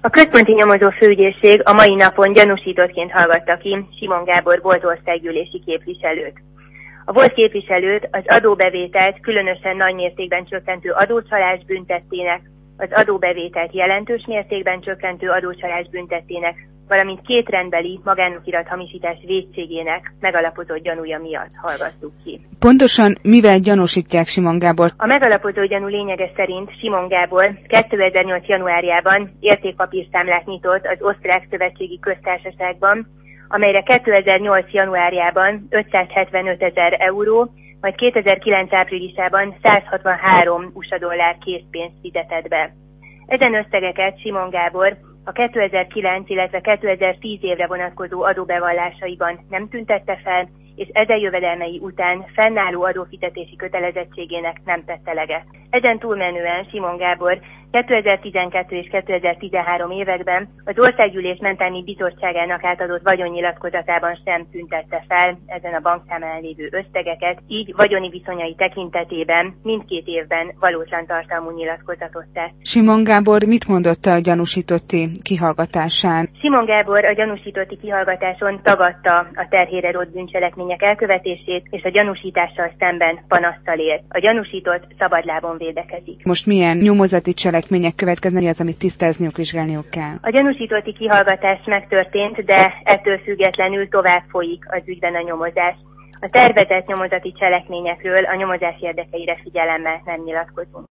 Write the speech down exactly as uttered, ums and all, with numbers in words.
A központi nyomozó főügyészség a mai napon gyanúsítottként hallgatta ki Simon Gábor volt országgyűlési képviselőt. A volt képviselőt az adóbevételt különösen nagy mértékben csökkentő adócsalás büntettének, az adóbevételt jelentős mértékben csökkentő adócsalás büntettének, valamint két rendbeli magánokirat hamisítás vétségének megalapozott gyanúja miatt hallgattuk ki. Pontosan mivel gyanúsítják Simon Gábort? A megalapozott gyanú lényege szerint Simon Gábor kétezer-nyolc januárjában értékpapírszámlát nyitott az Osztrák Szövetségi Köztársaságban, amelyre kétezer-nyolc januárjában ötszázhetvenöt ezer euró, majd kétezer-kilenc áprilisában száz hatvanhárom u es á dollár készpénzt fizetett be. Ezen összegeket Simon Gábor a kétezer-kilenc, illetve kétezer-tíz évre vonatkozó adóbevallásaiban nem tüntette fel, és ezen jövedelmei után fennálló adófizetési kötelezettségének nem tette eleget. Ezen túlmenően Simon Gábor kétezer-tizenkettő és kétezer-tizenhárom években az Országgyűlés Mentelmi Bizottságának átadott vagyonnyilatkozatában sem tüntette fel ezen a bankszámlán lévő összegeket, így vagyoni viszonyai tekintetében mindkét évben valótlan tartalmú nyilatkozatot tett. Simon Gábor mit mondott a gyanúsítotti kihallgatásán? Simon Gábor a gyanúsítotti kihallgatáson tagadta a terhére rótt bűncselekmények elkövetését, és a gyanúsítással szemben panasztal élt. A gyanúsított szabadlábon védekezik. Most milyen nyomozati cselekmények következnek, mi az, amit tisztázniuk, vizsgálniuk kell? A gyanúsítotti kihallgatás megtörtént, de ettől függetlenül tovább folyik az ügyben a nyomozás. A tervezett nyomozati cselekményekről a nyomozás érdekeire figyelemmel nem nyilatkozunk.